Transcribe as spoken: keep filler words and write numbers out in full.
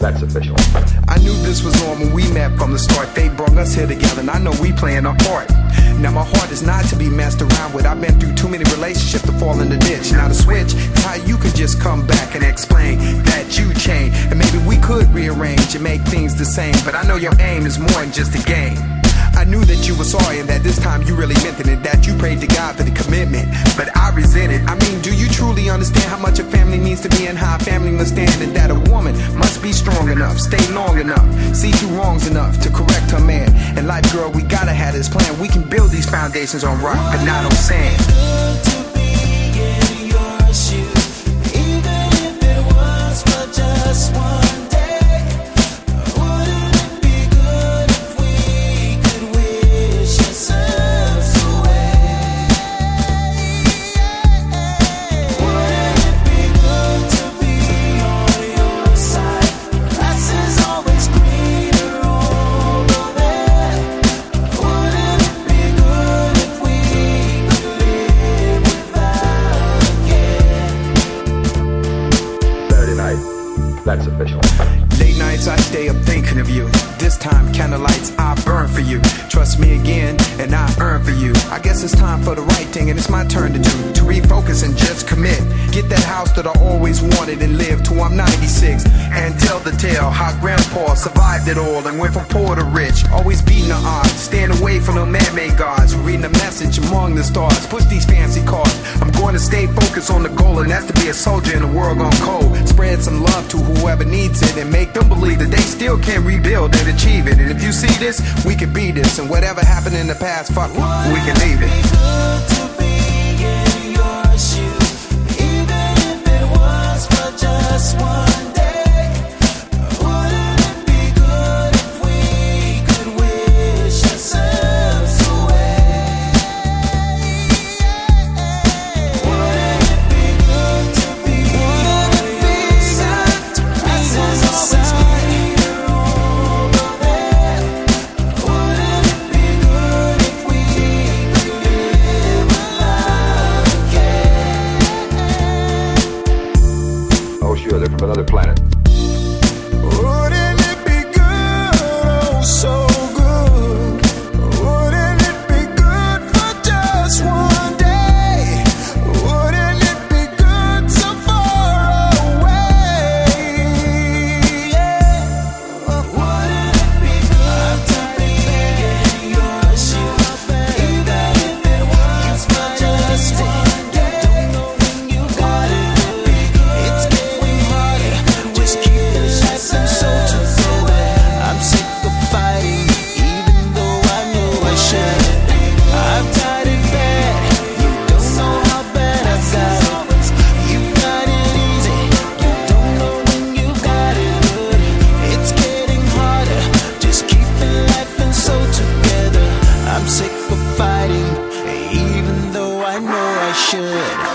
That's official. I knew this was on when we met from the start. Fate brought us here together, and I know we playing our part. Now my heart is not to be messed around with. I've been through too many relationships to fall in the ditch. Now the switch is how you could just come back and explain that you changed, and maybe we could rearrange and make things the same. But I know your aim is more than just a game. I knew that you were sorry and that this time you really meant it, and that you prayed to God for the commitment, but I resent it. I mean, do you truly understand how much a family means to me and how a family must stand, and that a woman must be strong enough, stay long enough, see through wrongs enough to correct her man? And life, girl, we gotta have this plan. We can build these foundations on rock, but not on sand. That's official. Late nights I stay up thinking of you. This time candlelights I burn for you. Trust me again and I earn for you. I guess it's time for the right thing and it's my turn to do. To refocus and just commit. Get that house that I always wanted and live till I'm ninety-six. And tell the tale how grandpa survived it all and went from poor to rich. Always beating the odds. Staying away from the man-made gods. Reading the message among the stars. Push these fancy cards. I'm going to stay focused on the goal, and that's to be a soldier in a world gone cold. Spread some love to whoever needs it and make them believe that they still can rebuild and achieve it. And if you see this, we can be this. And whatever happened in the past, fuck it, we can leave it. Just one day, wouldn't it be good if we could wish ourselves away? Wouldn't it be good to be on your side? As always clear over there. Wouldn't it be good if we could live without care? Oh, sure, they're from another planet. Wouldn't it be good, oh so good? Wouldn't it be good for just one day? Wouldn't it be good so far away? Yeah. Wouldn't it be good? I'm tired of being your shoes, even if it was for just one day. Don't know when you got it. It's getting harder. Just keep the lights and soul together. I'm sick of fighting, even though I know I should. I've tried it bad. You don't know how bad I've got it. You got it easy. You don't know when you got it good. It's getting harder. Just keep the life and soul together. I'm sick of fighting, even though I know I should.